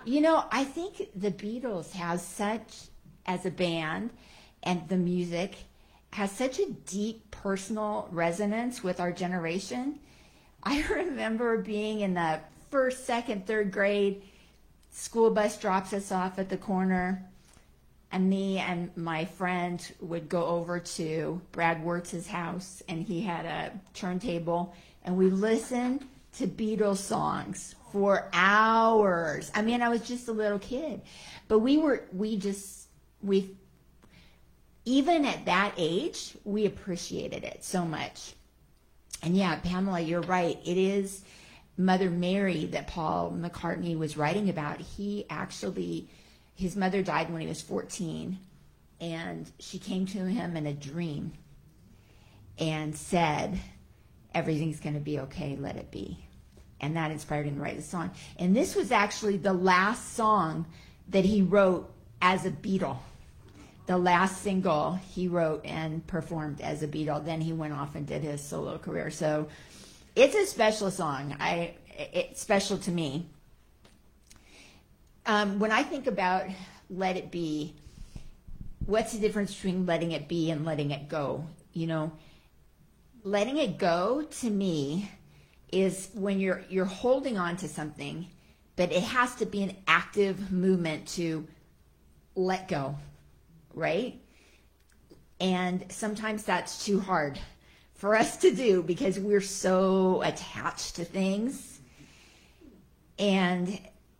I think the Beatles has such, as a band, and the music has such a deep personal resonance with our generation. I remember being in the first, second, third grade, school bus drops us off at the corner, and me and my friend would go over to Brad Wertz's house, and he had a turntable, and we listened to Beatles songs for hours. I mean, I was just a little kid, but even at that age, we appreciated it so much. And yeah, Pamela, you're right. It is Mother Mary that Paul McCartney was writing about. His mother died when he was 14, and she came to him in a dream and said, everything's going to be okay, let it be. And that inspired him to write the song. And this was actually the last song that he wrote as a Beatle. The last single he wrote and performed as a Beatle. Then he went off and did his solo career. So it's a special song. It's special to me. When I think about Let It Be, what's the difference between letting it be and letting it go? Letting it go to me is when you're holding on to something, but it has to be an active movement to let go, right? And sometimes that's too hard for us to do because we're so attached to things. And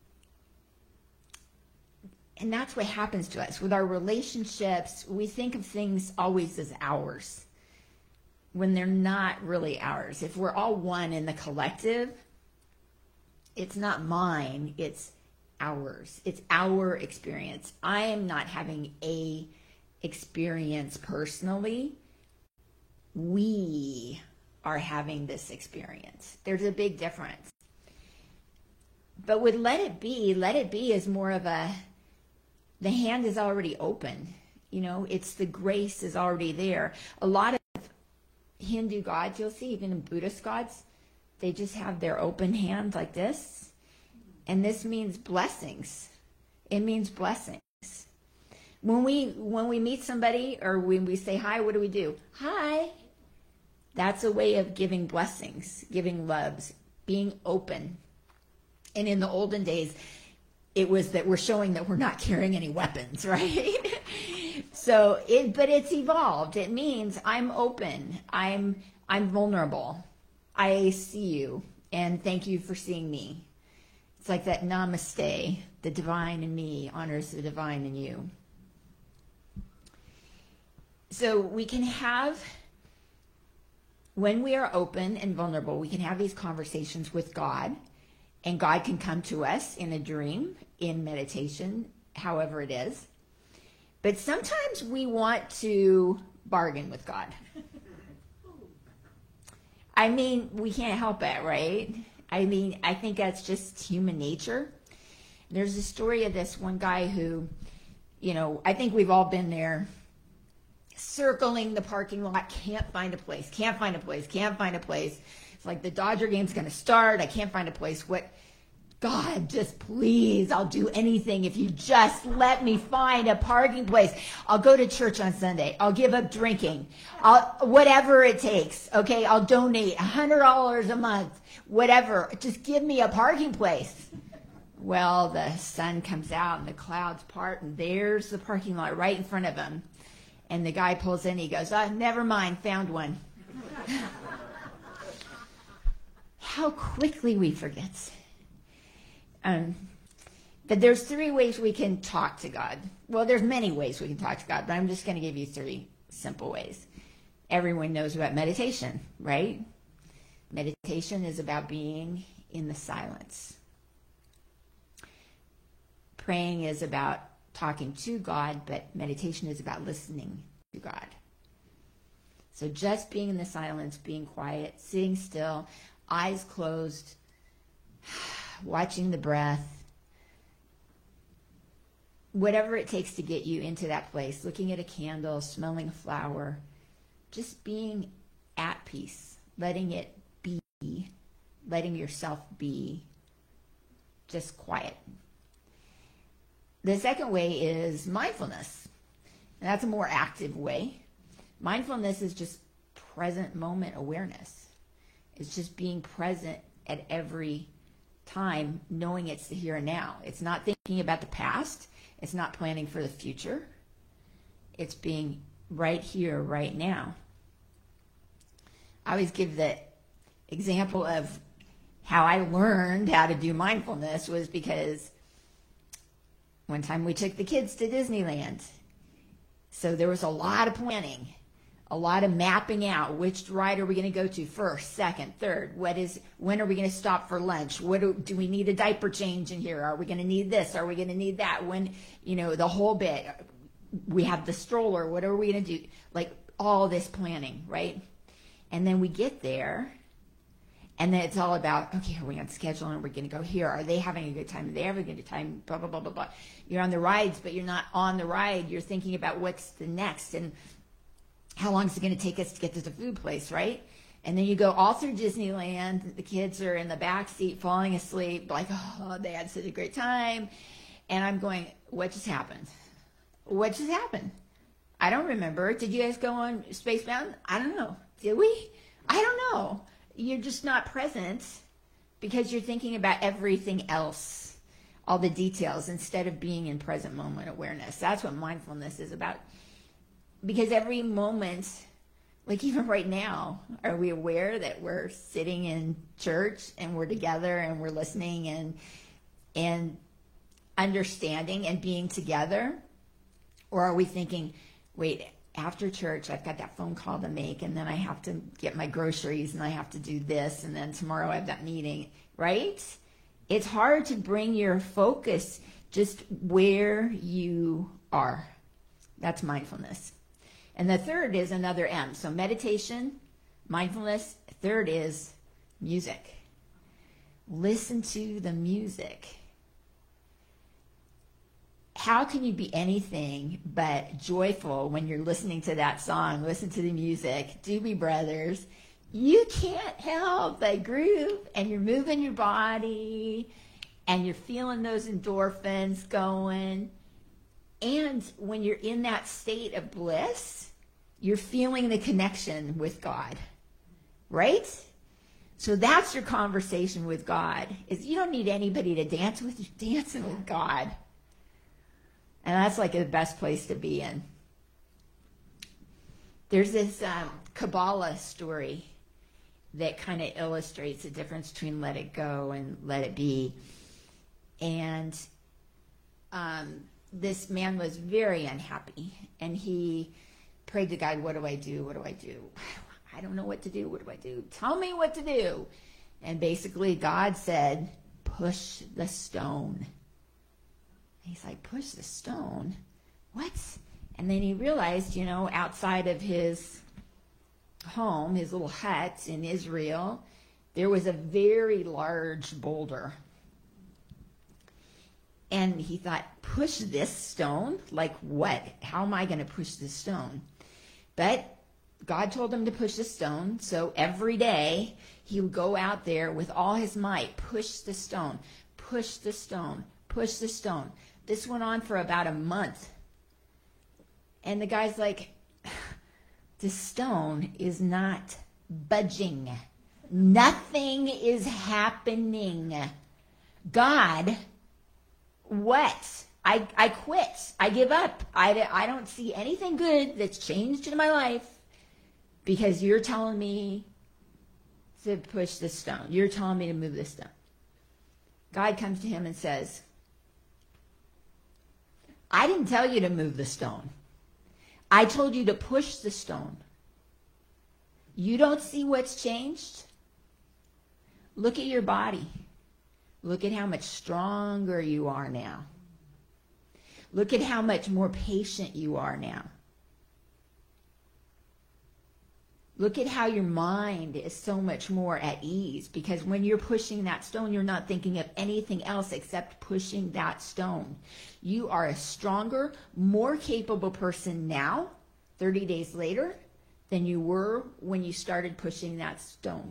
that's what happens to us. With our relationships, we think of things always as ours when they're not really ours. If we're all one in the collective, it's not mine, it's ours. It's our experience. I am not having a experience personally. We are having this experience. There's a big difference. But with Let It Be is more of the hand is already open. It's the grace is already there. A lot of Hindu gods, you'll see, even in Buddhist gods, they just have their open hand like this. And this means blessings. It means blessings. When we meet somebody or when we say hi, what do? Hi. That's a way of giving blessings, giving loves, being open. And in the olden days, it was that we're showing that we're not carrying any weapons, right? But it's evolved. It means I'm open. I'm vulnerable. I see you, and thank you for seeing me. It's like that namaste. The divine in me honors the divine in you. So we can have, when we are open and vulnerable, we can have these conversations with God, and God can come to us in a dream, in meditation, however it is. But sometimes we want to bargain with God. I mean, we can't help it, right? I mean, I think that's just human nature. There's a story of this one guy who, I think we've all been there, circling the parking lot, can't find a place. It's like the Dodger game's going to start. I can't find a place. What? God, just please, I'll do anything if you just let me find a parking place. I'll go to church on Sunday. I'll give up drinking. Whatever it takes. Okay, I'll donate $100 a month. Whatever. Just give me a parking place. Well, the sun comes out and the clouds part, and there's the parking lot right in front of him. And the guy pulls in. He goes, never mind, found one. How quickly we forget. But there's 3 ways we can talk to God. Well, there's many ways we can talk to God, but I'm just going to give you 3 simple ways. Everyone knows about meditation, right? Meditation is about being in the silence. Praying is about talking to God, but meditation is about listening to God. So just being in the silence, being quiet, sitting still, eyes closed, watching the breath, whatever it takes to get you into that place, looking at a candle, smelling a flower, just being at peace, letting it be, letting yourself be just quiet. The second way is mindfulness. And that's a more active way. Mindfulness is just present moment awareness. It's just being present at every time, knowing it's the here and now. It's not thinking about the past. It's not planning for the future. It's being right here, right now. I always give the example of how I learned how to do mindfulness was because one time we took the kids to Disneyland. So there was a lot of planning, a lot of mapping out which ride are we going to go to first, second, third. When are we going to stop for lunch? Do we need a diaper change in here? Are we going to need this? Are we going to need that? When, the whole bit. We have the stroller. What are we going to do? Like all this planning, right? And then we get there, and then it's all about, okay, are we on schedule and we're going to go here? Are they having a good time? Are they having a good time? Blah, blah, blah, blah, blah. You're on the rides, but you're not on the ride. You're thinking about what's the next and how long is it going to take us to get to the food place, right? And then you go all through Disneyland. The kids are in the back seat falling asleep, like, oh, they had such a great time. And I'm going, what just happened? What just happened? I don't remember. Did you guys go on Spacebound? I don't know. Did we? I don't know. You're just not present because you're thinking about everything else, all the details, instead of being in present moment awareness. That's what mindfulness is about. Because every moment, like even right now, are we aware that we're sitting in church and we're together and we're listening and understanding and being together? Or are we thinking, wait, after church, I've got that phone call to make, and then I have to get my groceries, and I have to do this, and then tomorrow I have that meeting, right? It's hard to bring your focus just where you are. That's mindfulness. And the third is another M. So meditation, mindfulness. Third is music. Listen to the music. How can you be anything but joyful when you're listening to that song? Listen to the music. Doobie Brothers. You can't help but groove, and you're moving your body, and you're feeling those endorphins going. And when you're in that state of bliss, you're feeling the connection with God, right? So that's your conversation with God. Is you don't need anybody to dance with. You're dancing with God. And that's like the best place to be in. There's this Kabbalah story that kind of illustrates the difference between let it go and let it be. And this man was very unhappy. And he prayed to God, what do I do? What do I do? I don't know what to do. What do I do? Tell me what to do. And basically God said, push the stone. He's like, push the stone? What? And then he realized, outside of his home, his little hut in Israel, there was a very large boulder. And he thought, push this stone? Like what? How am I going to push this stone? But God told him to push the stone. So every day he would go out there with all his might, push the stone, push the stone, push the stone. This went on for about a month. And the guy's like, the stone is not budging. Nothing is happening. God, what? I quit. I give up. I don't see anything good that's changed in my life because you're telling me to push this stone. You're telling me to move this stone. God comes to him and says, I didn't tell you to move the stone. I told you to push the stone. You don't see what's changed? Look at your body. Look at how much stronger you are now. Look at how much more patient you are now. Look at how your mind is so much more at ease, because when you're pushing that stone, you're not thinking of anything else except pushing that stone. You are a stronger, more capable person now, 30 days later, than you were when you started pushing that stone.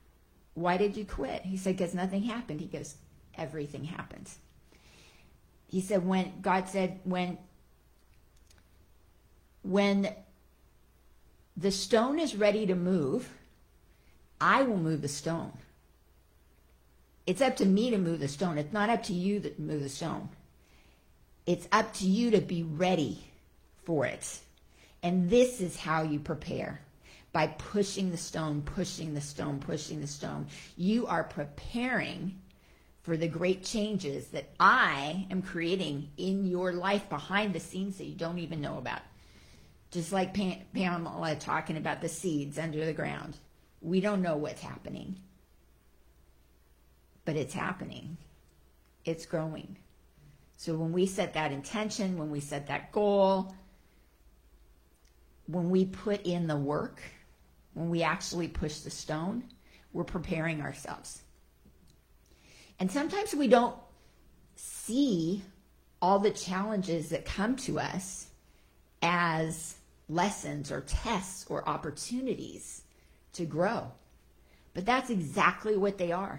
Why did you quit? He said, because nothing happened. He goes, everything happens. He said, God said, when the stone is ready to move, I will move the stone. It's up to me to move the stone. It's not up to you to move the stone. It's up to you to be ready for it. And this is how you prepare. By pushing the stone, pushing the stone, pushing the stone. You are preparing for the great changes that I am creating in your life behind the scenes that you don't even know about. Just like Pamela talking about the seeds under the ground. We don't know what's happening. But it's happening. It's growing. So when we set that intention, when we set that goal, when we put in the work, when we actually push the stone, we're preparing ourselves. And sometimes we don't see all the challenges that come to us as lessons or tests or opportunities to grow. But that's exactly what they are.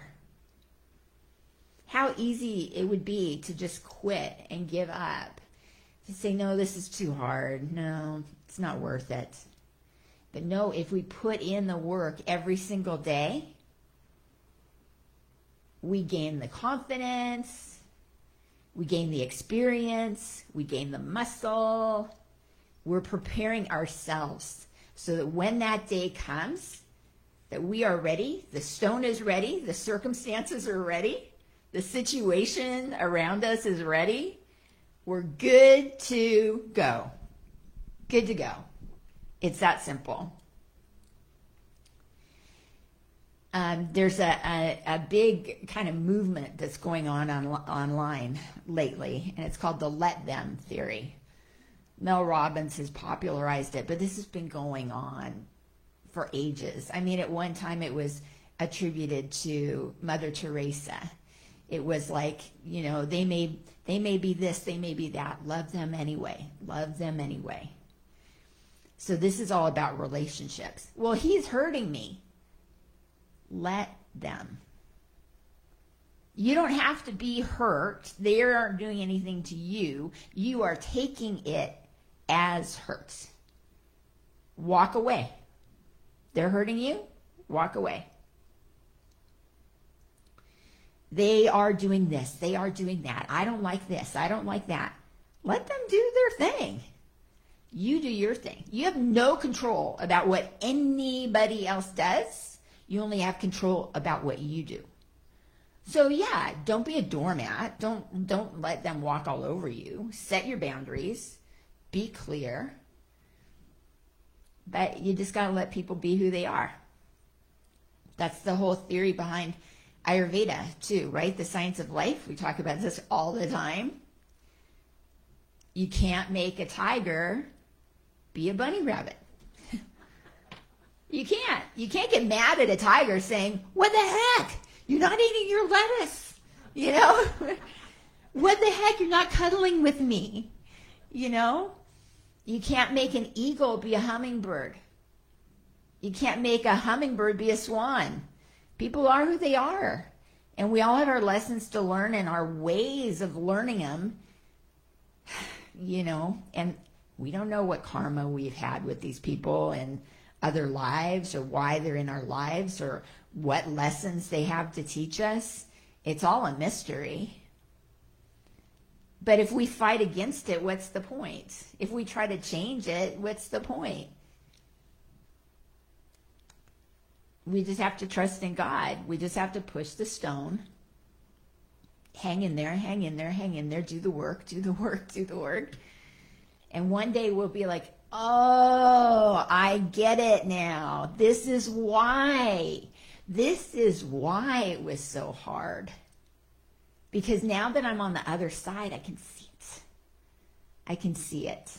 How easy it would be to just quit and give up. To say, no, this is too hard. No, it's not worth it. But no, if we put in the work every single day, we gain the confidence, we gain the experience, we gain the muscle. We're preparing ourselves so that when that day comes, that we are ready, the stone is ready, the circumstances are ready, the situation around us is ready. We're good to go. Good to go. It's that simple. There's a big kind of movement that's going on online lately, and it's called the let them theory. Mel Robbins has popularized it, but this has been going on for ages. I mean, at one time it was attributed to Mother Teresa. It was like, you know, they may be this, they may be that. Love them anyway. Love them anyway. So this is all about relationships. Well, he's hurting me. Let them. You don't have to be hurt. They aren't doing anything to you. You are taking it as hurts. Walk away. They're hurting you. Walk away. They are doing this. They are doing that. I don't like this. I don't like that. Let them do their thing. You do your thing. You have no control about what anybody else does. You only have control about what you do. So yeah, don't be a doormat. Don't let them walk all over you. Set your boundaries. Be clear. But you just got to let people be who they are. That's the whole theory behind Ayurveda too, right? The science of life. We talk about this all the time. You can't make a tiger be a bunny rabbit. You can't. You can't get mad at a tiger saying, what the heck? You're not eating your lettuce. You know? What the heck? You're not cuddling with me. You know? You can't make an eagle be a hummingbird. You can't make a hummingbird be a swan. People are who they are. And we all have our lessons to learn and our ways of learning them. You know, and we don't know what karma we've had with these people and other lives or why they're in our lives or what lessons they have to teach us. It's all a mystery. But if we fight against it, what's the point? If we try to change it, what's the point? We just have to trust in God. We just have to push the stone. Hang in there, hang in there, hang in there. Do the work, do the work, do the work. And one day we'll be like, oh, I get it now. This is why. This is why it was so hard. Because now that I'm on the other side, I can see it. I can see it.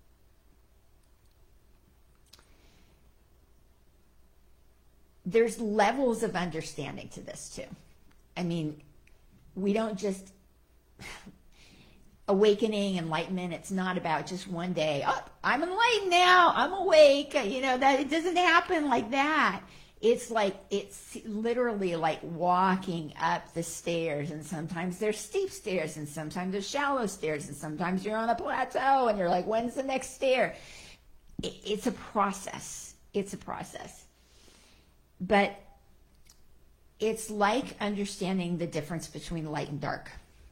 There's levels of understanding to this too. I mean, we don't just awakening, enlightenment. It's not about just one day. Oh, I'm enlightened now. I'm awake. You know, that it doesn't happen like that. it's literally like walking up the stairs, and sometimes there's steep stairs, and sometimes there's shallow stairs, and sometimes you're on a plateau and you're like, when's the next stair? It's a process. It's a process. But it's like understanding the difference between light and dark.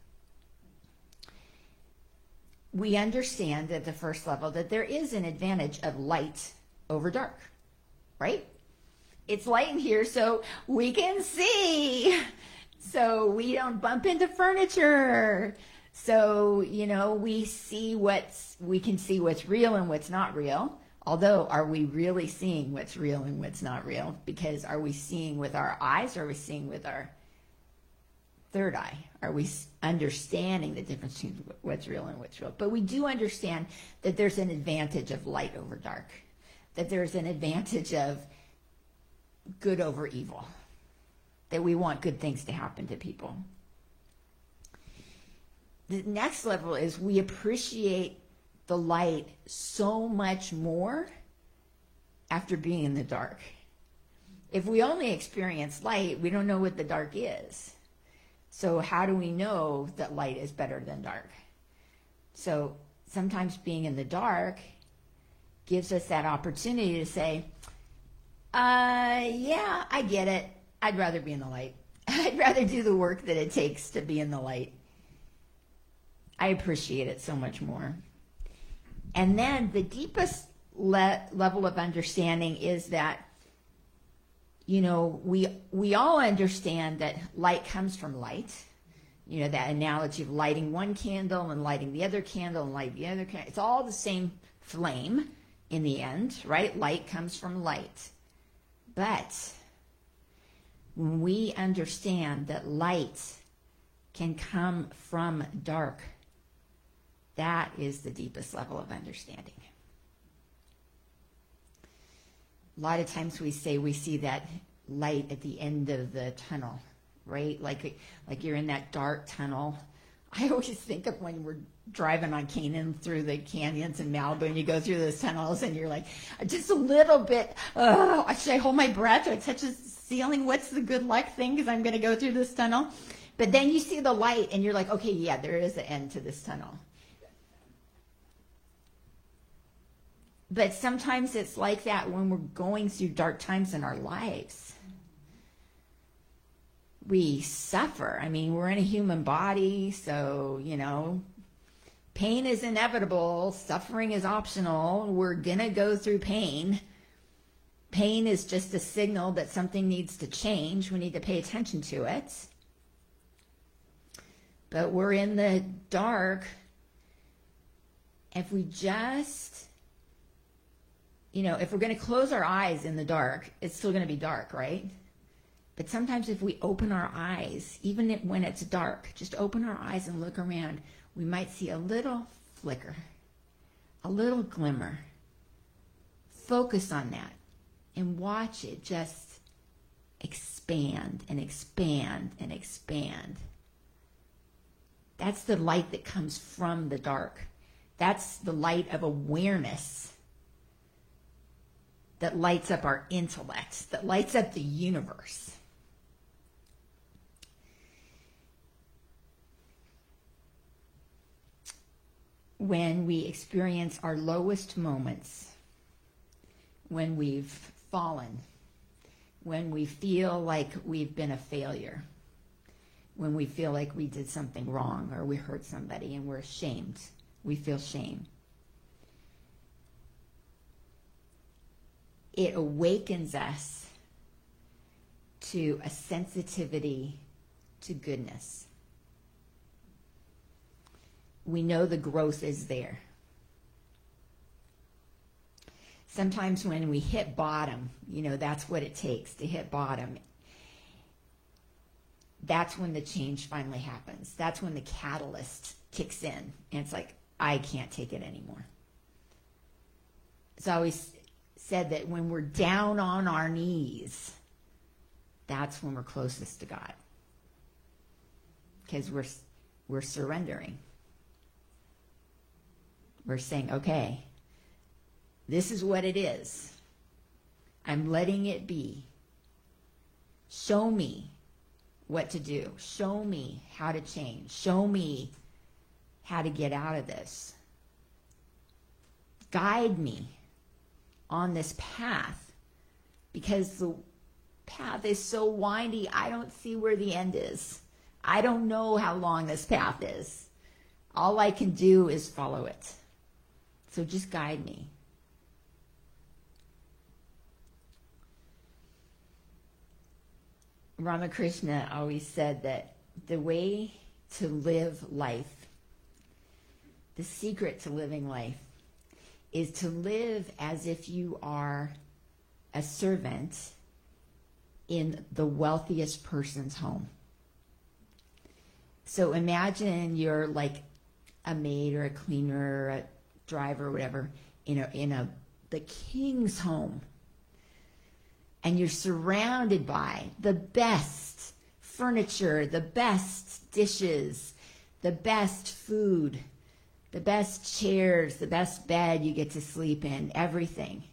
We understand at the first level that there is an advantage of light over dark, right? It's light in here so we can see, so we don't bump into furniture. So, we can see what's real and what's not real. Although, are we really seeing what's real and what's not real? Because are we seeing with our eyes, or are we seeing with our third eye? Are we understanding the difference between what's real and what's real? But we do understand that there's an advantage of light over dark, that there's an advantage of good over evil, that we want good things to happen to people. The next level is we appreciate the light so much more after being in the dark. If we only experience light, we don't know what the dark is. So how do we know that light is better than dark? So sometimes being in the dark gives us that opportunity to say, yeah, I get it. I'd rather be in the light. I'd rather do the work that it takes to be in the light. I appreciate it so much more. And then the deepest level of understanding is that, we all understand that light comes from light. That analogy of lighting one candle and lighting the other candle and lighting the other candle. It's all the same flame in the end, right? Light comes from light. But when we understand that light can come from dark, that is the deepest level of understanding. A lot of times we say we see that light at the end of the tunnel, right? Like you're in that dark tunnel. I always think of when we're driving on Canaan through the canyons in Malibu, and you go through those tunnels and you're like, just a little bit, should I hold my breath? Do I touch the ceiling? What's the good luck thing? Because I'm going to go through this tunnel. But then you see the light and you're like, okay, yeah, there is an end to this tunnel. But sometimes it's like that when we're going through dark times in our lives. We suffer. I mean, we're in a human body, so, pain is inevitable. Suffering is optional. We're going to go through pain. Pain is just a signal that something needs to change. We need to pay attention to it. But we're in the dark. If we just... if we're going to close our eyes in the dark, it's still going to be dark, right? But sometimes if we open our eyes, even when it's dark, just open our eyes and look around, we might see a little flicker, a little glimmer. Focus on that and watch it just expand and expand and expand. That's the light that comes from the dark. That's the light of awareness that lights up our intellect, that lights up the universe. When we experience our lowest moments, when we've fallen, when we feel like we've been a failure, when we feel like we did something wrong or we hurt somebody and we're ashamed, we feel shame. It awakens us to a sensitivity to goodness. We know the growth is there. Sometimes when we hit bottom, that's what it takes to hit bottom. That's when the change finally happens. That's when the catalyst kicks in. And it's like, I can't take it anymore. It's always said that when we're down on our knees, that's when we're closest to God. Because we're surrendering. We're saying, okay, this is what it is. I'm letting it be. Show me what to do. Show me how to change. Show me how to get out of this. Guide me on this path, because the path is so windy, I don't see where the end is. I don't know how long this path is. All I can do is follow it. So just guide me. Ramakrishna always said that the way to live life, the secret to living life, is to live as if you are a servant in the wealthiest person's home. So imagine you're like a maid or a cleaner or a driver or whatever in the king's home. And you're surrounded by the best furniture, the best dishes, the best food, the best chairs, the best bed you get to sleep in, everything.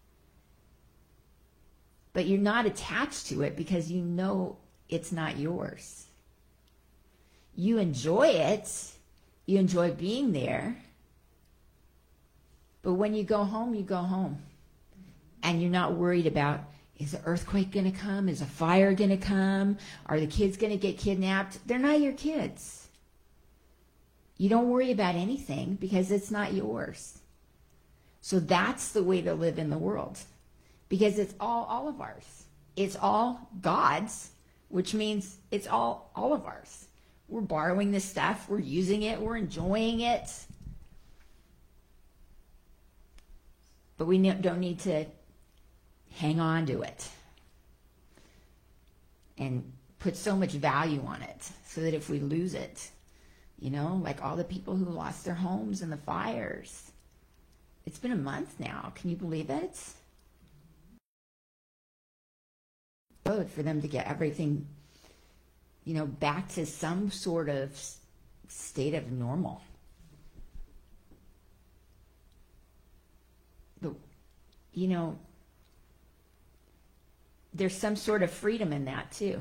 But you're not attached to it because you know it's not yours. You enjoy it. You enjoy being there. But when you go home, you go home. And you're not worried about, is an earthquake going to come? Is a fire going to come? Are the kids going to get kidnapped? They're not your kids. You don't worry about anything because it's not yours. So that's the way to live in the world, because it's all of ours. It's all God's, which means it's all of ours. We're borrowing this stuff. We're using it. We're enjoying it. But we don't need to hang on to it and put so much value on it so that if we lose it, like all the people who lost their homes in the fires. It's been a month now. Can you believe it? For them to get everything, back to some sort of state of normal. But, there's some sort of freedom in that too.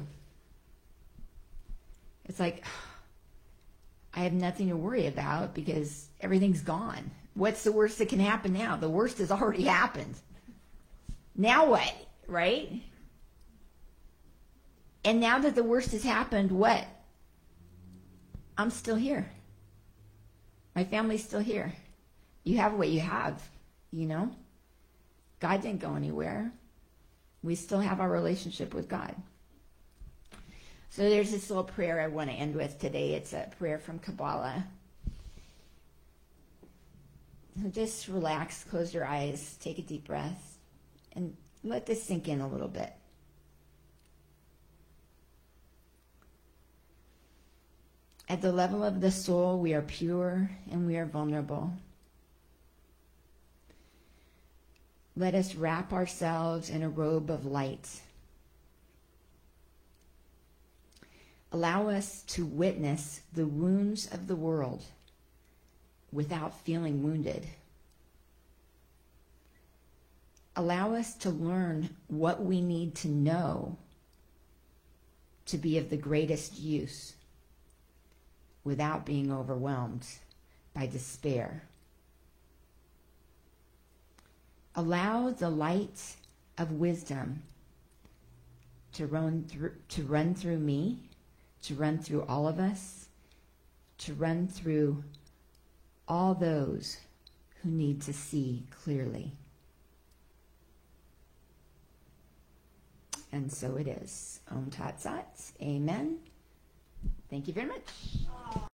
It's like, I have nothing to worry about because everything's gone. What's the worst that can happen now? The worst has already happened. Now what, right? And now that the worst has happened, what? I'm still here. My family's still here. You have what you have, God didn't go anywhere. We still have our relationship with God. So there's this little prayer I want to end with today. It's a prayer from Kabbalah. So just relax, close your eyes, take a deep breath, and let this sink in a little bit. At the level of the soul, we are pure and we are vulnerable. Let us wrap ourselves in a robe of light. Allow us to witness the wounds of the world without feeling wounded. Allow us to learn what we need to know to be of the greatest use without being overwhelmed by despair. Allow the light of wisdom to run through me, to run through all of us, to run through all those who need to see clearly. And so it is. Om Tat Sat. Amen. Thank you very much.